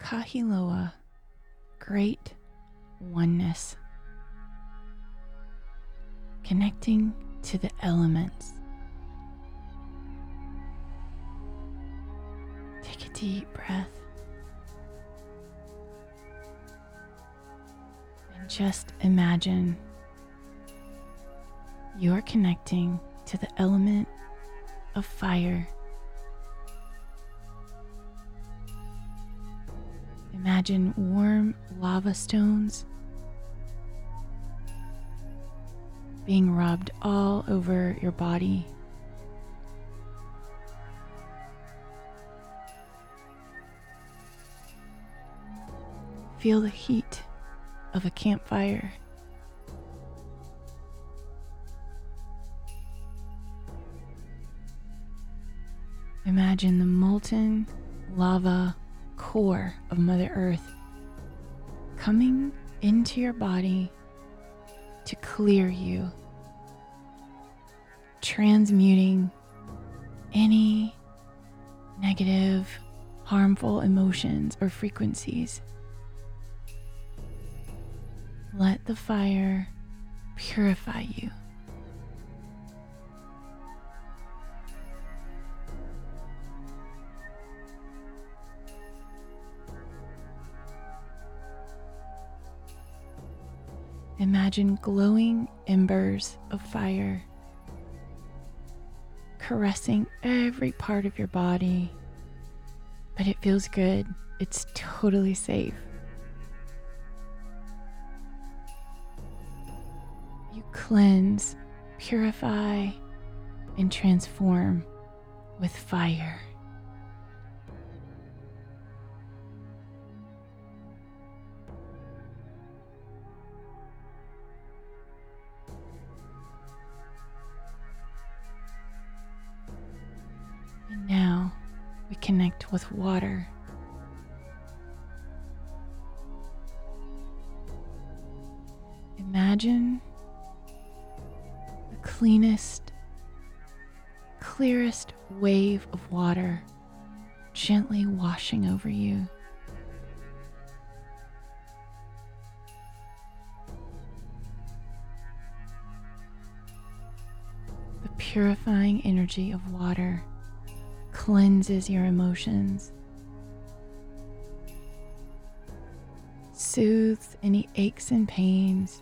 Kahiloa, great oneness, connecting to the elements. Take a deep breath and just imagine you're connecting to the element of fire. Imagine warm lava stones being rubbed all over your body. Feel the heat of a campfire. Imagine the molten lava core of Mother Earth coming into your body to clear you, transmuting any negative, harmful emotions or frequencies. Let the fire purify you. Imagine glowing embers of fire caressing every part of your body, but it feels good. It's totally safe. You cleanse, purify, and transform with fire. And now we connect with water. Imagine the cleanest, clearest wave of water gently washing over you. The purifying energy of water cleanses your emotions, soothes any aches and pains,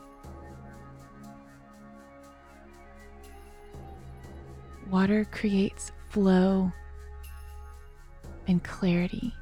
water creates flow and clarity.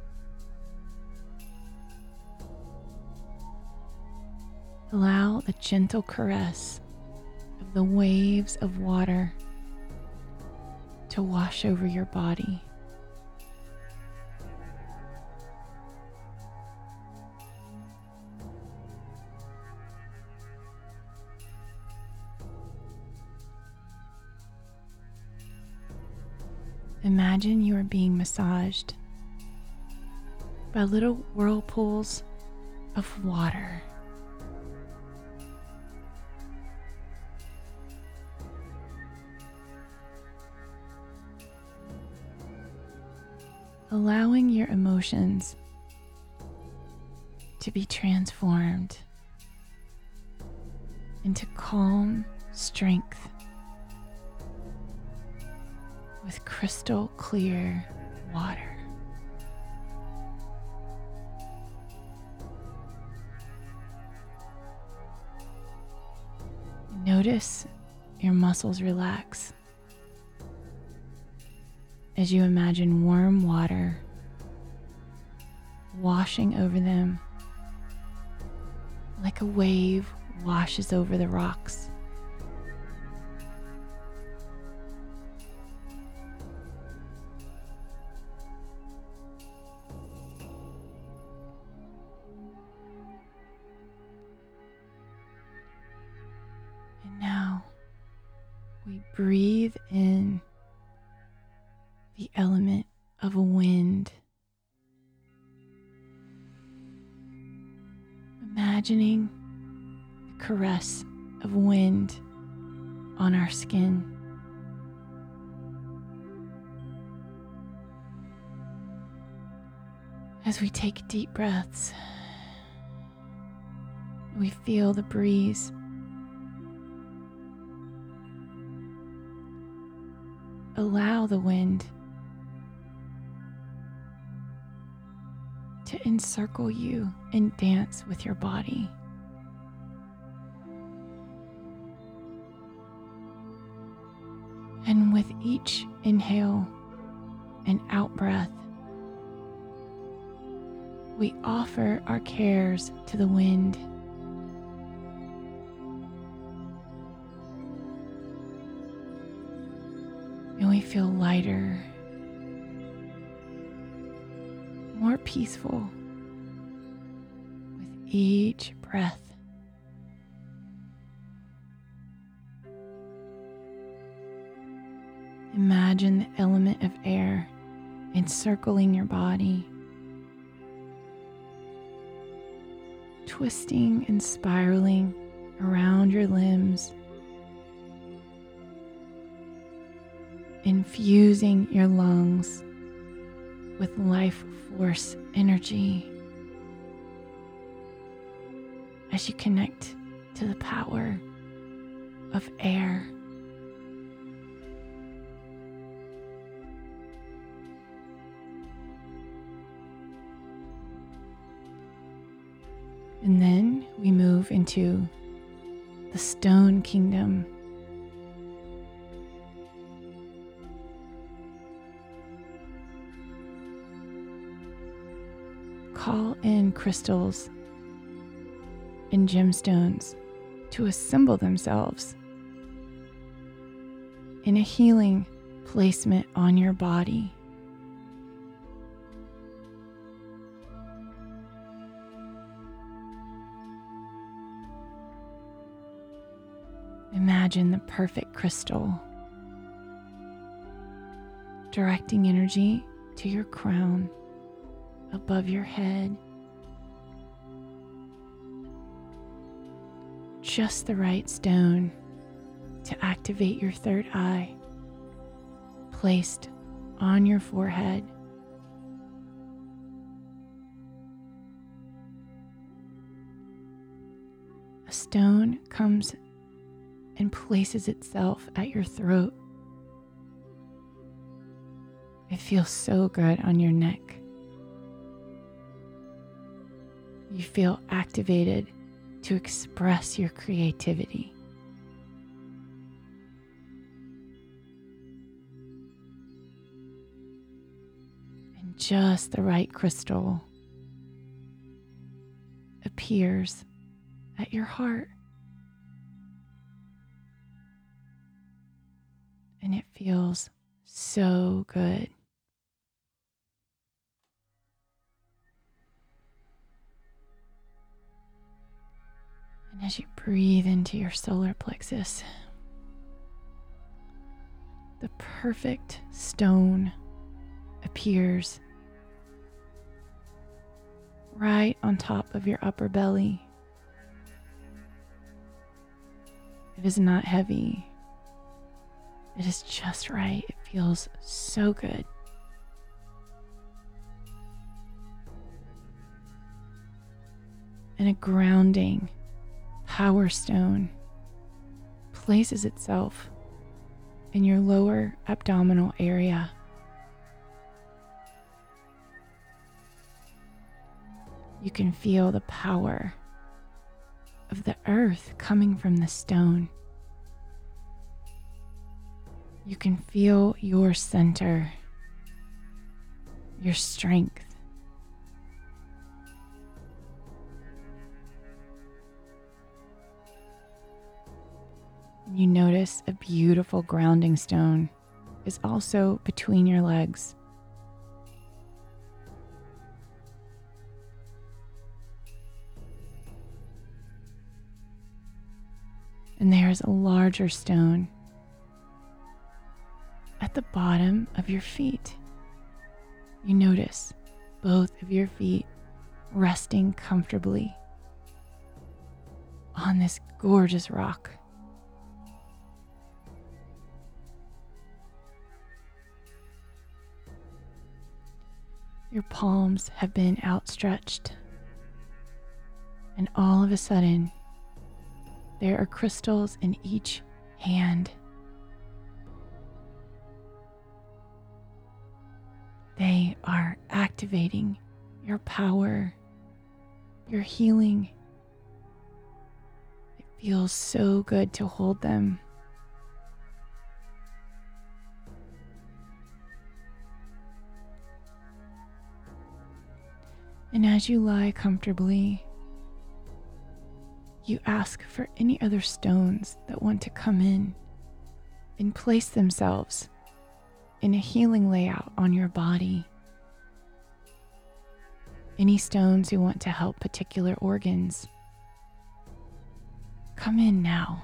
Allow the gentle caress of the waves of water to wash over your body. Imagine you are being massaged by little whirlpools of water. Allowing your emotions to be transformed into calm strength with crystal clear water. Notice your muscles relax as you imagine warm water washing over them like a wave washes over the rocks. And now we breathe in the element of wind, imagining the caress of wind on our skin. As we take deep breaths, we feel the breeze. Allow the wind to encircle you and dance with your body. And with each inhale and out breath, we offer our cares to the wind. And we feel lighter, more peaceful with each breath. Imagine the element of air encircling your body, twisting and spiraling around your limbs, infusing your lungs with life force energy as you connect to the power of air. And then we move into the stone kingdom. Call in crystals and gemstones to assemble themselves in a healing placement on your body. Imagine the perfect crystal, directing energy to your crown above your head. Just the right stone to activate your third eye, placed on your forehead. A stone comes and places itself at your throat. It feels so good on your neck. You feel activated to express your creativity. And just the right crystal appears at your heart. And it feels so good. And as you breathe into your solar plexus, the perfect stone appears right on top of your upper belly. It is not heavy. It is just right. It feels so good. And a grounding power stone places itself in your lower abdominal area. You can feel the power of the earth coming from the stone. You can feel your center, your strength. You notice a beautiful grounding stone is also between your legs. And there is a larger stone at the bottom of your feet. You notice both of your feet resting comfortably on this gorgeous rock. Your palms have been outstretched, and all of a sudden, there are crystals in each hand. They are activating your power, your healing. It feels so good to hold them. And as you lie comfortably, you ask for any other stones that want to come in and place themselves in a healing layout on your body. Any stones who want to help particular organs, come in now.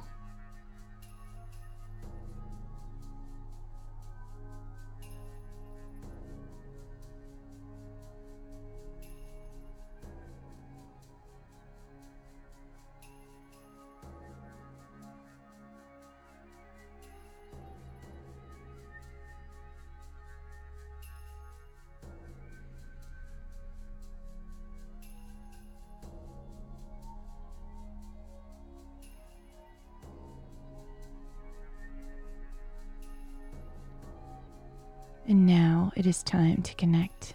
And now it is time to connect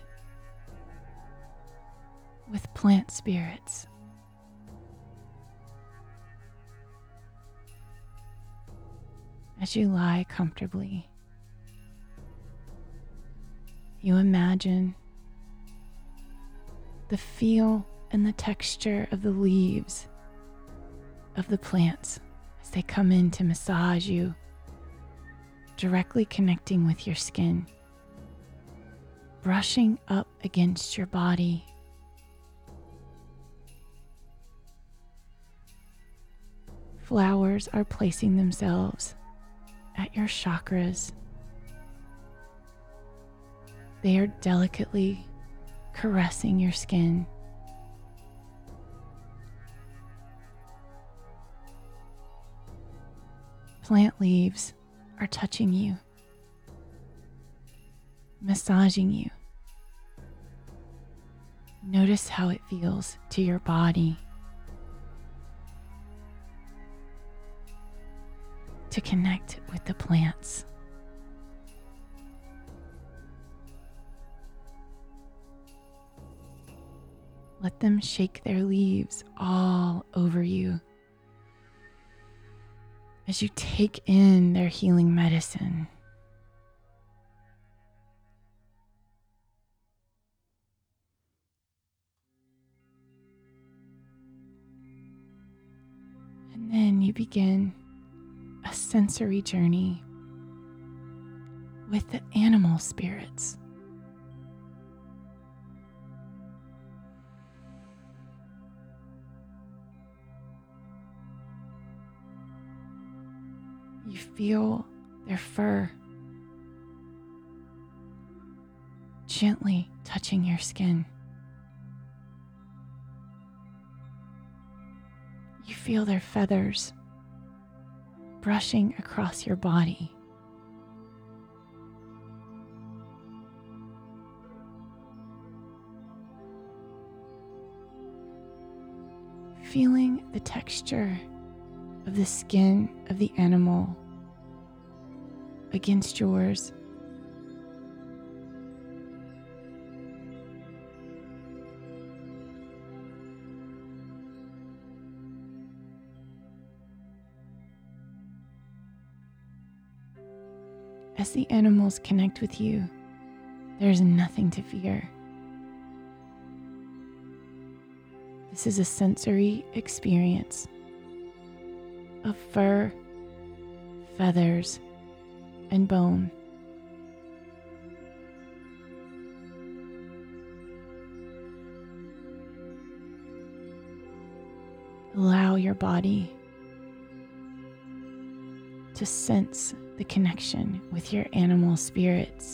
with plant spirits. As you lie comfortably, you imagine the feel and the texture of the leaves of the plants as they come in to massage you, directly connecting with your skin, brushing up against your body. Flowers are placing themselves at your chakras. They are delicately caressing your skin. Plant leaves are touching you, massaging you. Notice how it feels to your body to connect with the plants. Let them shake their leaves all over you as you take in their healing medicine. And then you begin a sensory journey with the animal spirits. You feel their fur gently touching your skin. You feel their feathers brushing across your body. Feeling the texture of the skin of the animal against yours. As the animals connect with you, there's nothing to fear. This is a sensory experience of fur, feathers, and bone. Allow your body to sense the connection with your animal spirits.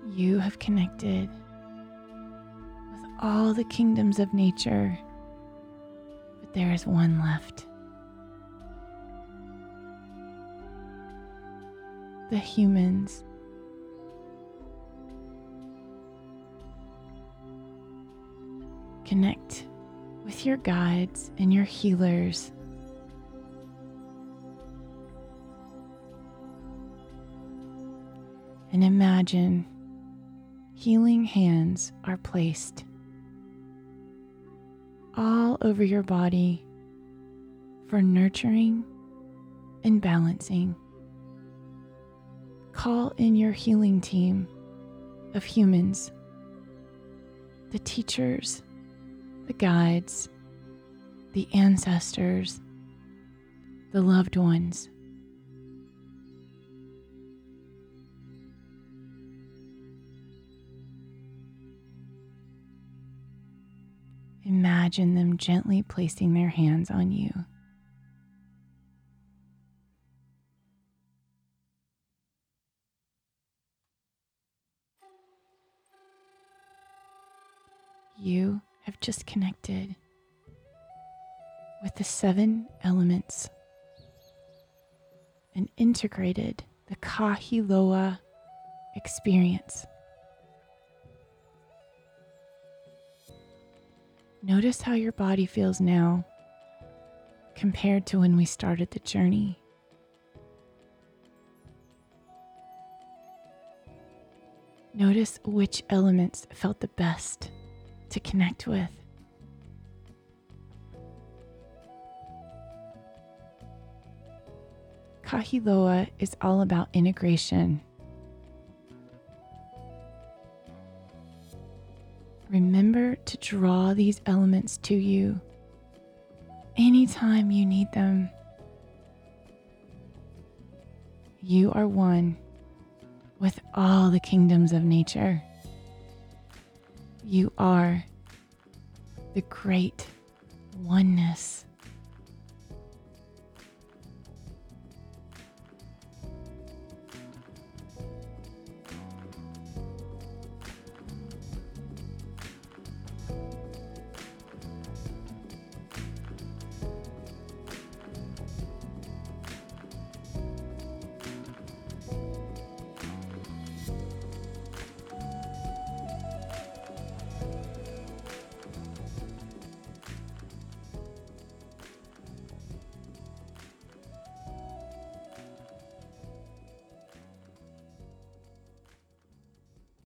You have connected with all the kingdoms of nature, but there is one left. The humans. Connect with your guides and your healers. And imagine healing hands are placed all over your body for nurturing and balancing. Call in your healing team of humans, the teachers, the guides, the ancestors, the loved ones. Imagine them gently placing their hands on you. You have just connected with the 7 elements and integrated the Kahiloa experience. Notice how your body feels now compared to when we started the journey. Notice which elements felt the best to connect with. Kahiloa is all about integration. Remember to draw these elements to you anytime you need them. You are one with all the kingdoms of nature. You are the great oneness.